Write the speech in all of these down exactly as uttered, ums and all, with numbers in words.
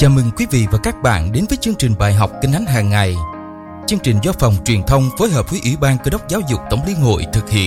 Chào mừng quý vị và các bạn đến với chương trình bài học Kinh Thánh hàng ngày. Chương trình do Phòng Truyền thông phối hợp với Ủy ban Cơ đốc Giáo dục Tổng Liên hội thực hiện.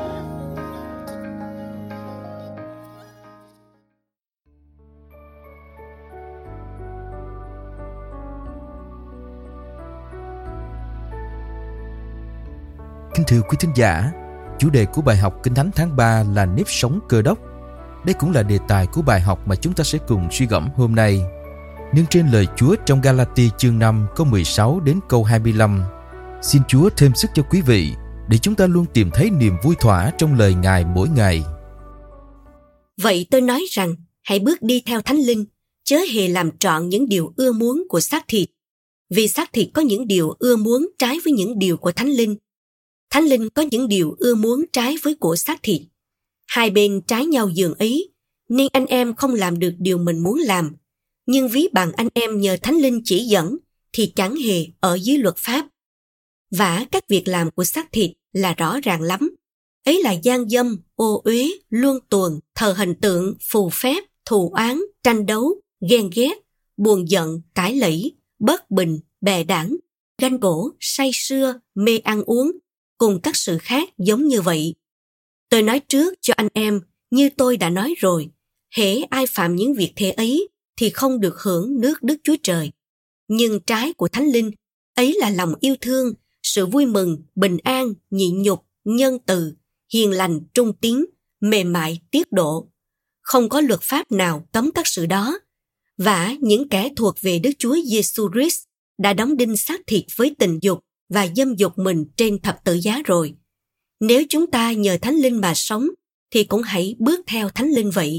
Kính thưa quý thính giả, chủ đề của bài học Kinh Thánh tháng ba là nếp sống Cơ đốc. Đây cũng là đề tài của bài học mà chúng ta sẽ cùng suy gẫm hôm nay. Nương trên lời Chúa trong Ga-la-ti chương năm câu mười sáu đến câu hai mươi lăm. Xin Chúa thêm sức cho quý vị để chúng ta luôn tìm thấy niềm vui thỏa trong lời Ngài mỗi ngày. Vậy tôi nói rằng, hãy bước đi theo Thánh Linh, chớ hề làm trọn những điều ưa muốn của xác thịt. Vì xác thịt có những điều ưa muốn trái với những điều của Thánh Linh. Thánh Linh có những điều ưa muốn trái với của xác thịt. Hai bên trái nhau dường ấy, nên anh em không làm được điều mình muốn làm. Nhưng ví bằng anh em nhờ Thánh Linh chỉ dẫn, thì chẳng hề ở dưới luật pháp. Vả các việc làm của xác thịt là rõ ràng lắm. Ấy là gian dâm, ô uế, luân tuồng, thờ hình tượng, phù phép, thù oán, tranh đấu, ghen ghét, buồn giận, cãi lẫy, bất bình, bè đảng, ganh gỗ, say sưa, mê ăn uống, cùng các sự khác giống như vậy. Tôi nói trước cho anh em, như tôi đã nói rồi, hễ ai phạm những việc thế ấy, thì không được hưởng nước Đức Chúa Trời. Nhưng trái của Thánh Linh, ấy là lòng yêu thương, sự vui mừng, bình an, nhịn nhục, nhân từ, hiền lành, trung tín, mềm mại, tiết độ. Không có luật pháp nào cấm các sự đó. Vả những kẻ thuộc về Đức Chúa Giêsu Christ đã đóng đinh xác thịt với tình dục và dâm dục mình trên thập tự giá rồi. Nếu chúng ta nhờ Thánh Linh mà sống, thì cũng hãy bước theo Thánh Linh vậy.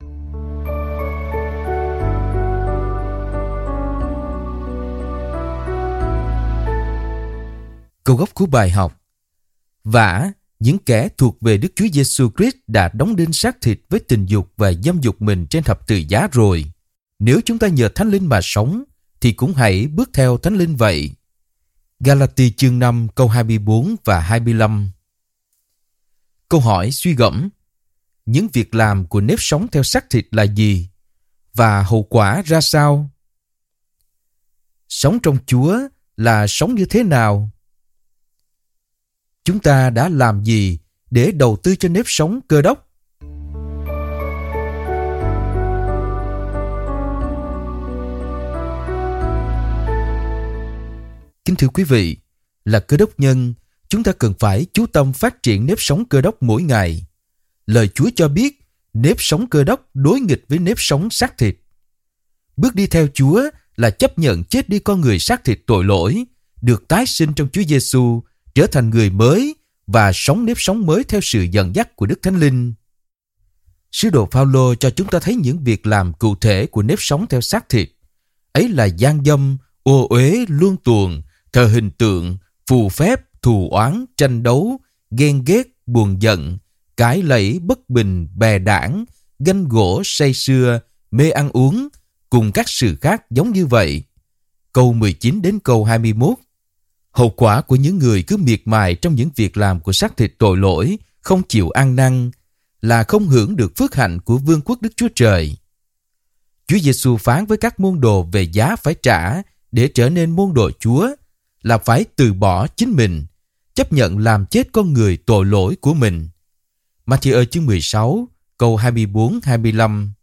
Câu gốc của bài học: Vả những kẻ thuộc về Đức Chúa Giêsu Christ đã đóng đinh xác thịt với tình dục và dâm dục mình trên thập tự giá rồi. Nếu chúng ta nhờ Thánh Linh mà sống, thì cũng hãy bước theo Thánh Linh vậy. Ga-la-ti chương năm câu hai mươi bốn và hai mươi lăm. Câu hỏi suy gẫm: những việc làm của nếp sống theo xác thịt là gì? Và hậu quả ra sao? Sống trong Chúa là sống như thế nào? Chúng ta đã làm gì để đầu tư cho nếp sống Cơ đốc? Kính thưa quý vị, là Cơ đốc nhân, chúng ta cần phải chú tâm phát triển nếp sống Cơ đốc mỗi ngày. Lời Chúa cho biết, nếp sống Cơ đốc đối nghịch với nếp sống xác thịt. Bước đi theo Chúa là chấp nhận chết đi con người xác thịt tội lỗi, được tái sinh trong Chúa Giêsu, trở thành người mới và sống nếp sống mới theo sự dẫn dắt của Đức Thánh Linh. Sứ đồ Phao-lô cho chúng ta thấy những việc làm cụ thể của nếp sống theo xác thịt. Ấy là gian dâm, ô uế, luân tuồng, thờ hình tượng, phù phép, thù oán, tranh đấu, ghen ghét, buồn giận, cãi lẫy, bất bình, bè đảng, ganh gỗ, say sưa, mê ăn uống, cùng các sự khác giống như vậy. Câu mười chín đến câu hai mươi mốt. Hậu quả của những người cứ miệt mài trong những việc làm của xác thịt tội lỗi, không chịu ăn năn, là không hưởng được phước hạnh của vương quốc Đức Chúa Trời. Chúa Giêsu phán với các môn đồ về giá phải trả để trở nên môn đồ Chúa, là phải từ bỏ chính mình, chấp nhận làm chết con người tội lỗi của mình. Ma-thi-ơ chương mười sáu, câu hai mươi bốn đến hai mươi lăm.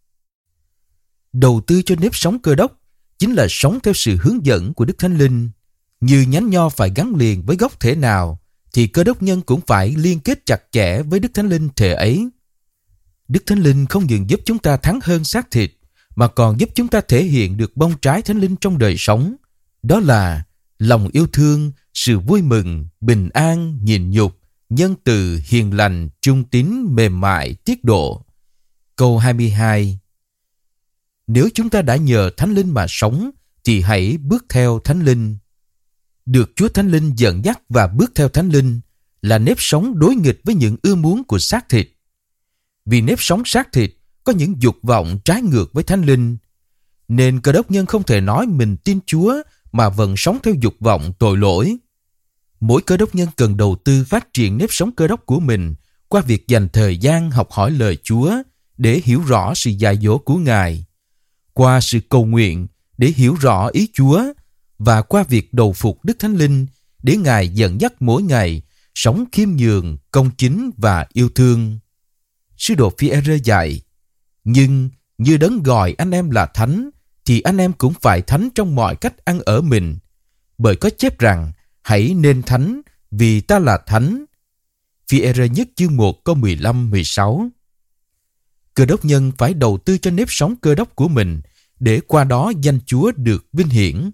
Đầu tư cho nếp sống Cơ đốc chính là sống theo sự hướng dẫn của Đức Thánh Linh. Như nhánh nho phải gắn liền với gốc thể nào, thì Cơ đốc nhân cũng phải liên kết chặt chẽ với Đức Thánh Linh thể ấy. Đức Thánh Linh không những giúp chúng ta thắng hơn xác thịt, mà còn giúp chúng ta thể hiện được bông trái Thánh Linh trong đời sống. Đó là lòng yêu thương, sự vui mừng, bình an, nhịn nhục, nhân từ, hiền lành, trung tín, mềm mại, tiết độ. Câu hai mươi hai. Nếu chúng ta đã nhờ Thánh Linh mà sống, thì hãy bước theo Thánh Linh. Được Chúa Thánh Linh dẫn dắt và bước theo Thánh Linh là nếp sống đối nghịch với những ưa muốn của xác thịt. Vì nếp sống xác thịt có những dục vọng trái ngược với Thánh Linh, nên Cơ đốc nhân không thể nói mình tin Chúa mà vẫn sống theo dục vọng tội lỗi. Mỗi Cơ đốc nhân cần đầu tư phát triển nếp sống Cơ đốc của mình qua việc dành thời gian học hỏi lời Chúa để hiểu rõ sự dạy dỗ của Ngài. Qua sự cầu nguyện, để hiểu rõ ý Chúa và qua việc đầu phục Đức Thánh Linh để Ngài dẫn dắt mỗi ngày sống khiêm nhường, công chính và yêu thương. Sứ đồ Phi-e-rơ dạy, nhưng như Đấng gọi anh em là thánh, thì anh em cũng phải thánh trong mọi cách ăn ở mình. Bởi có chép rằng, hãy nên thánh vì ta là thánh. Phi-e-rơ nhất chương một câu mười lăm mười sáu. Cơ đốc nhân phải đầu tư cho nếp sống cơ đốc của mình để qua đó danh Chúa được vinh hiển.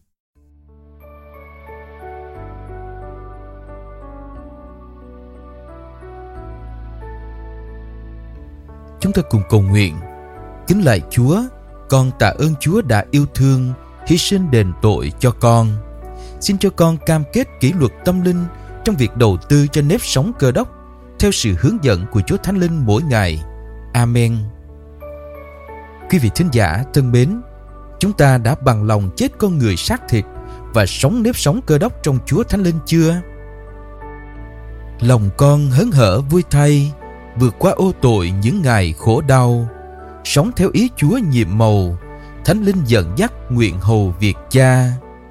Chúng ta cùng cầu nguyện. Kính lạy Chúa, con tạ ơn Chúa đã yêu thương, hy sinh đền tội cho con. Xin cho con cam kết kỷ luật tâm linh trong việc đầu tư cho nếp sống cơ đốc theo sự hướng dẫn của Chúa Thánh Linh mỗi ngày. Amen. Quý vị thính giả thân mến, chúng ta đã bằng lòng chết con người xác thịt và sống nếp sống cơ đốc trong Chúa Thánh Linh chưa? Lòng con hớn hở vui thay, vượt qua ô tội những ngày khổ đau, sống theo ý Chúa nhiệm màu, Thánh Linh dẫn dắt nguyện hầu việc Cha.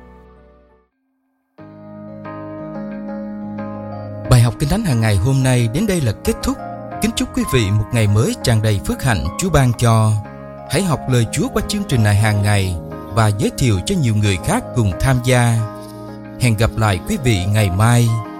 Bài học Kinh Thánh hàng ngày hôm nay đến đây là kết thúc. Kính chúc quý vị một ngày mới tràn đầy phước hạnh Chúa ban cho. Hãy học lời Chúa qua chương trình này hàng ngày và giới thiệu cho nhiều người khác cùng tham gia. Hẹn gặp lại quý vị ngày mai.